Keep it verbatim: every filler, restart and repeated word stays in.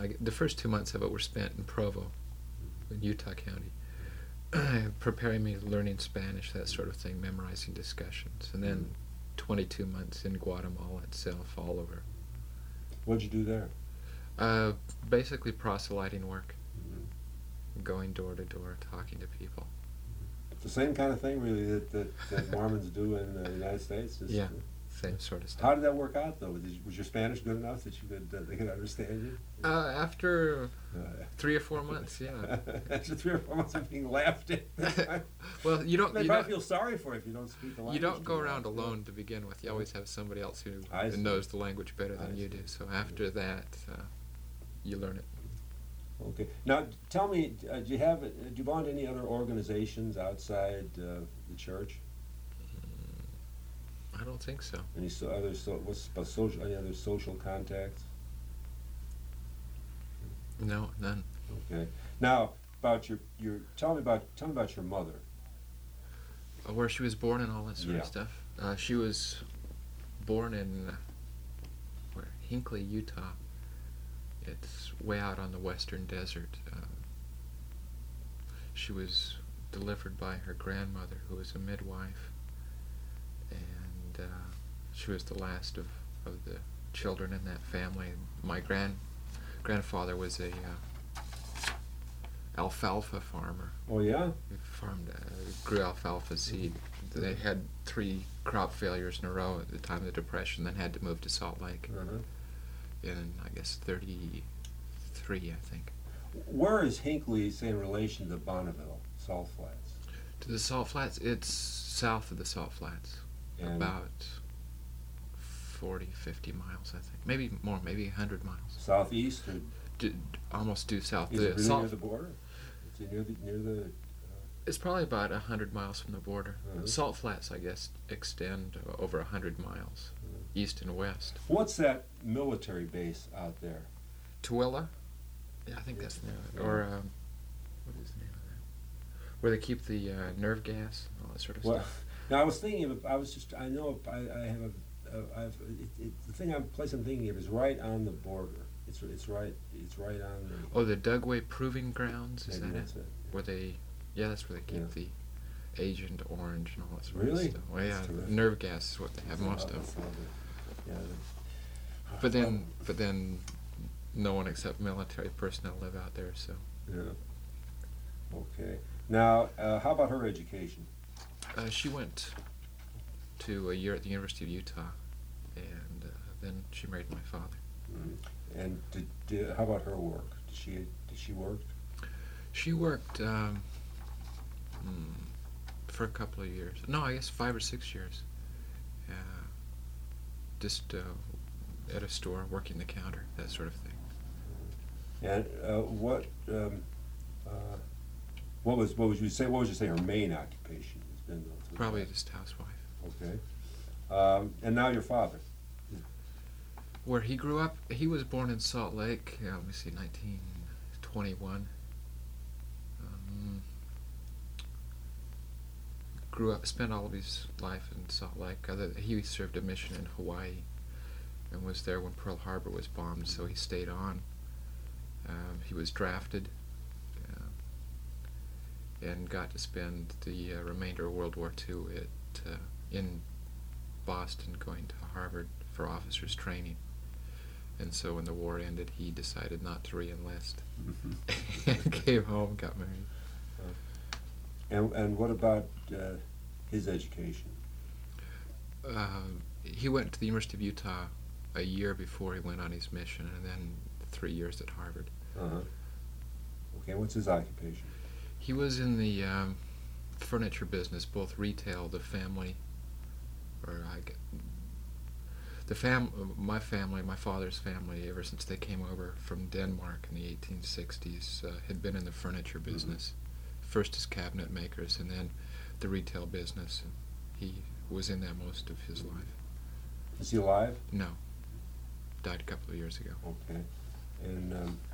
I, the first two months of it were spent in Provo, in Utah County, preparing me, learning Spanish, that sort of thing, memorizing discussions, and then twenty-two months in Guatemala itself, all over. What'd you do there? Uh, basically proselyting work, Mm-hmm. going door to door, talking to people. It's the same kind of thing, really, that, that, that Mormons do in the United States? Just, Yeah, same sort of stuff. How did that work out, though? Did you, was your Spanish good enough that you could, uh, they could understand you? Uh, after Uh, three or four months, yeah. After three or four months of being laughed at. Well, you don't. They You probably don't, feel sorry for you if you don't speak the language. you don't go too around well. alone to begin with. You always have somebody else who I see. knows the language better than I you see. do. So after that, uh, you learn it. Okay. Now, tell me, uh, do you have, uh, do you belong to any other organizations outside uh, the church? I don't think so. Any so, other so, what's about social? Any other social contacts? No, none. Okay. Now, about your your tell me about tell me about your mother. Uh, Where she was born and all that sort Yeah. of stuff. Uh, she was born in uh, where Hinckley, Utah. It's way out on the western desert. Uh, she was delivered by her grandmother, who was a midwife, and uh, she was the last of, of the children in that family. My grand grandfather was a uh, alfalfa farmer. Oh yeah. He farmed, uh, grew alfalfa seed. They had three crop failures in a row at the time of the Depression, then had to move to Salt Lake Uh-huh. in, I guess, thirty-three, I think. Where is Hinckley, say, in relation to Bonneville, Salt Flats? To the Salt Flats, it's south of the Salt Flats, And about forty, fifty miles, I think. Maybe more, maybe one hundred miles. southeast, or D- almost due south. is The it really Salt- near the border? Is it near the near the? It's probably about one hundred miles from the border. Uh-huh. Salt Flats, I guess, extend uh, over one hundred miles, Uh, east and west. what's that military base out there? Tooele? Yeah, I think that's the name of it. Yeah. Or, um, what is the name of that? Where they keep the uh, nerve gas and all that sort of Well, stuff. now I was thinking of. I was just. I know. I, I have a. a I've, it, it, the thing I'm place I'm thinking of is right on the border. It's it's right. It's right on the. Oh, the Dugway Proving Grounds, is maybe that it? that's it. Where they, yeah, that's where they keep Yeah. the Agent Orange and all that sort Really? of stuff. Well, yeah, That's terrific. nerve gas is what they have most Uh, of. uh, Yeah. the- But then, but then, no one except military personnel live out there, so. Yeah. Okay. Now, uh, how about her education? Uh, she went to a year at the University of Utah, and uh, then she married my father. Mm. And did, did, how about her work? Did she did she work? She worked um, hmm, for a couple of years. No, I guess five or six years. Uh, just uh, at a store, working the counter, that sort of thing. And uh, what um, uh, what was what would you say? What would you say her main occupation has been? Though, Probably just housewife. Okay. Um, and now your father. Where he grew up, he was born in Salt Lake. Uh, let me see, nineteen twenty-one. Um, grew up, spent all of his life in Salt Lake. Other, he served a mission in Hawaii, and was there when Pearl Harbor was bombed. So he stayed on. Um, he was drafted, uh, and got to spend the uh, remainder of World War Two at uh, in Boston, going to Harvard for officers training. And so when the war ended, he decided not to re-enlist and came home, got married. And and what about uh, his education? Uh, he went to the University of Utah a year before he went on his mission, and then three years at Harvard. Uh-huh. Okay, what's his occupation? He was in the um, furniture business, both retail, the family, or I get, the fam, my family, my father's family, ever since they came over from Denmark in the eighteen sixties, uh, had been in the furniture business. Mm-hmm. First as cabinet makers, and then the retail business. And he was in that most of his life. Is he alive? No, died a couple of years ago. Okay. And um,